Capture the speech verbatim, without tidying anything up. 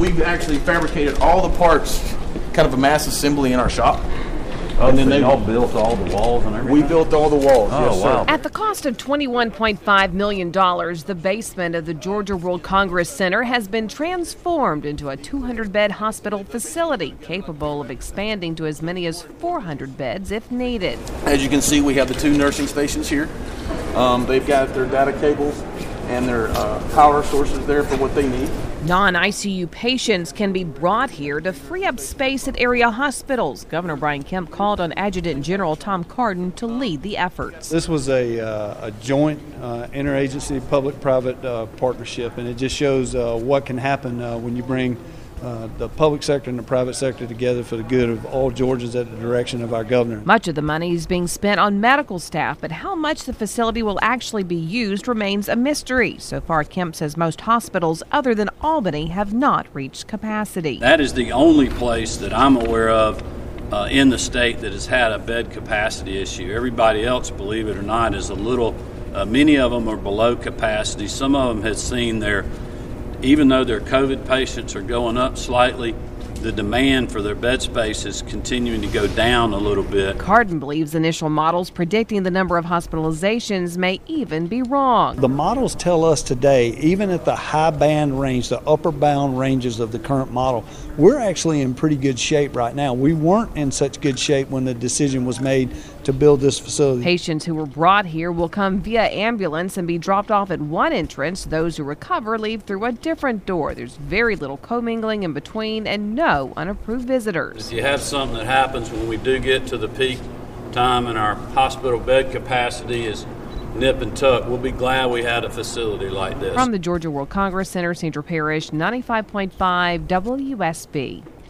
we've actually fabricated all the parts, kind of a mass assembly in our shop. Oh, and then so they all built all the walls and everything? We built all the walls, oh, yes, sir. Wow. At the cost of twenty-one point five million dollars, the basement of the Georgia World Congress Center has been transformed into a two hundred bed hospital facility capable of expanding to as many as four hundred beds if needed. As you can see, we have the two nursing stations here. Um, they've got their data cables and their uh, power sources there for what they need. Non-I C U patients can be brought here to free up space at area hospitals. Governor Brian Kemp called on Adjutant General Tom Cardin to lead the efforts. This was a, uh, a joint uh, interagency public-private uh, partnership, and it just shows uh, what can happen uh, when you bring Uh, the public sector and the private sector together for the good of all Georgians at the direction of our governor. Much of the money is being spent on medical staff, but how much the facility will actually be used remains a mystery. So far, Kemp says most hospitals other than Albany have not reached capacity. That is the only place that I'm aware of uh, in the state that has had a bed capacity issue. Everybody else, believe it or not, is a little, uh, many of them are below capacity. Some of them have seen their Even though their COVID patients are going up slightly, the demand for their bed space is continuing to go down a little bit. Cardin believes initial models predicting the number of hospitalizations may even be wrong. The models tell us today, even at the high band range, the upper bound ranges of the current model, we're actually in pretty good shape right now. We weren't in such good shape when the decision was made to build this facility. Patients who were brought here will come via ambulance and be dropped off at one entrance. Those who recover leave through a different door. There's very little commingling in between and no unapproved visitors. If you have something that happens when we do get to the peak time and our hospital bed capacity is nip and tuck, we'll be glad we had a facility like this. From the Georgia World Congress Center, Sandra Parrish, ninety-five point five W S B.